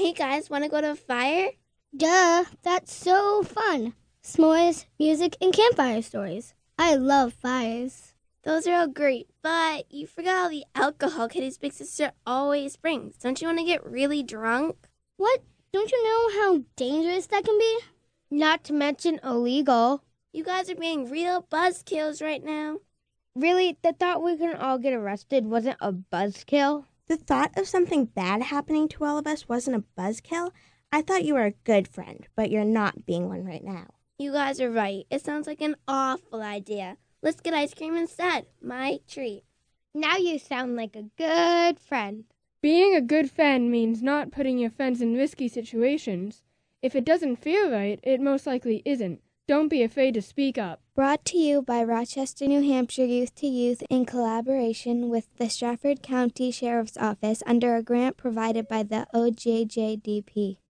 Hey guys, want to go to a fire? Duh, that's so fun. S'mores, music, and campfire stories. I love fires. Those are all great, but you forgot all the alcohol Kitty's big sister always brings. Don't you want to get really drunk? What? Don't you know how dangerous that can be? Not to mention illegal. You guys are being real buzzkills right now. Really, the thought we can all get arrested wasn't a buzzkill? The thought of something bad happening to all of us wasn't a buzzkill? I thought you were a good friend, but you're not being one right now. You guys are right. It sounds like an awful idea. Let's get ice cream instead. My treat. Now you sound like a good friend. Being a good friend means not putting your friends in risky situations. If it doesn't feel right, it most likely isn't. Don't be afraid to speak up. Brought to you by Rochester, New Hampshire Youth to Youth in collaboration with the Strafford County Sheriff's Office under a grant provided by the OJJDP.